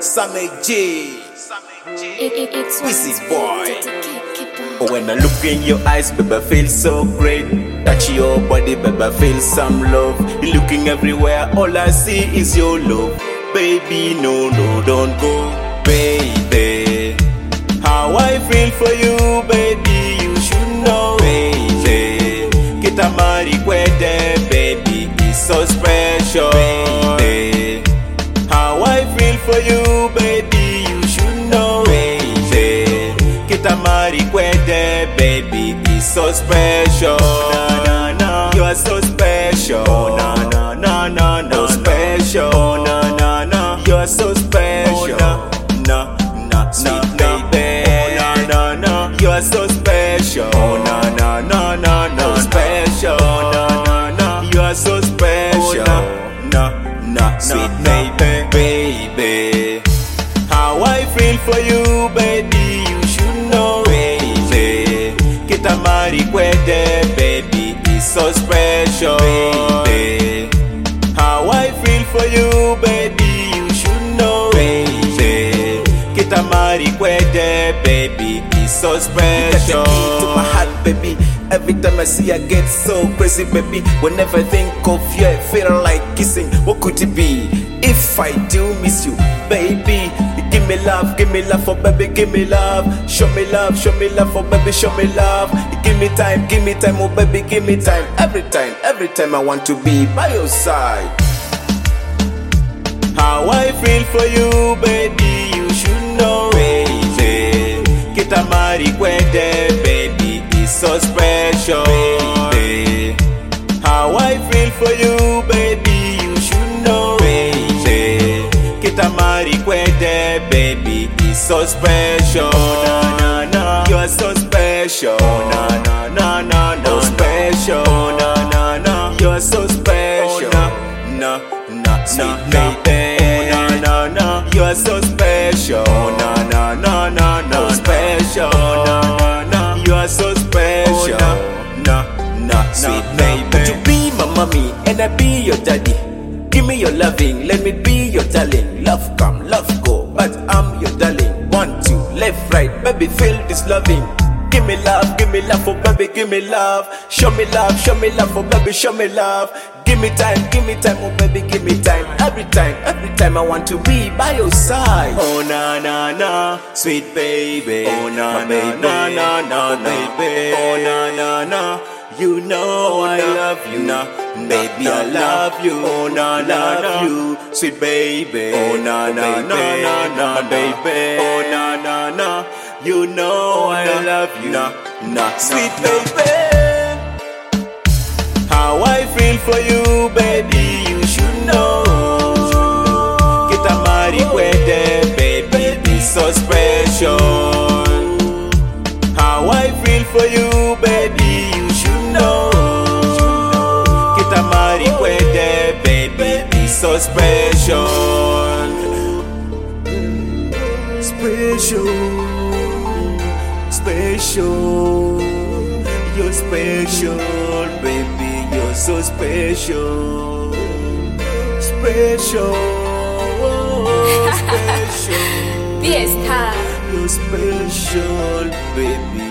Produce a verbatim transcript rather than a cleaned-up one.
Sammy G, It, it, it's Wizzy one boy. to- to keep- keep on. When I look in your eyes, baby, I feel so great. Touch your body, baby, I feel some love. You're looking everywhere, all I see is your love. Baby, no, no, don't go, baby. How I feel for you, baby, you should know, baby. Kitamari kwete, baby, it's so special, baby. How I feel for you, baby, you should know, baby. Kitamari kwete, baby, it's so special. Na na na, you are so special. Na na na na na, special. Na na na, you are so special. Na na na, baby. Na na na, you are so special. Na na na na na, special. Na na na, you are so special. Na na, sweet baby, baby. How I feel for you, baby, you should know, baby. Kitamari kwete, baby, it's so special, baby. How I feel for you, baby, you should know, baby. Kitamari kwete, baby, it's so special. You got the key to my heart, baby. Every time I see, I get so crazy, baby. Whenever I think of you, I feel like kissing. What could it be? If I do miss you, baby, give me love, give me love for baby, give me love. Show me love, show me love for baby, show me love. Give me time, give me time, oh baby, give me time. Every time, every time I want to be by your side. How I feel for you, baby, you should know, baby. Kitamari kwete, baby, it's so special, baby. How I feel for you, baby, you should know, baby. Kitamari kwete, baby, it's so special. Na na na, you are so special. Na na na na na, special. Na na na, you are so special. Na na na, baby. Na na na, you are so special. Na na na na na, special. Na na na, you are so special. Na na, sweet baby. Would you be my mommy and I be your daddy? Give me your loving, let me be your darling. Love come, love go, but I'm your darling. One, two, left, right, baby, feel this loving. Give me love, give me love for baby, give me love. Show me love, show me love for baby, show me love. Give me time, give me time, oh baby, give me time. Every time, every time I want to be by your side. Oh na na na, sweet baby. Oh na na na na na, baby. Oh na na na, you know I love you, na, baby, I love you. Oh na na na, you, sweet baby. Oh na na na na na, baby. Oh na na na, you know I love you, na, na, sweet baby. How I feel for you, baby, you should know. Kitamari kwete, baby, it's so special. How I feel for you, baby, you should know. Kitamari kwete, baby, it's so special. Special, special. You're special, baby. You're so special, special, special. Fiesta. You're special, baby.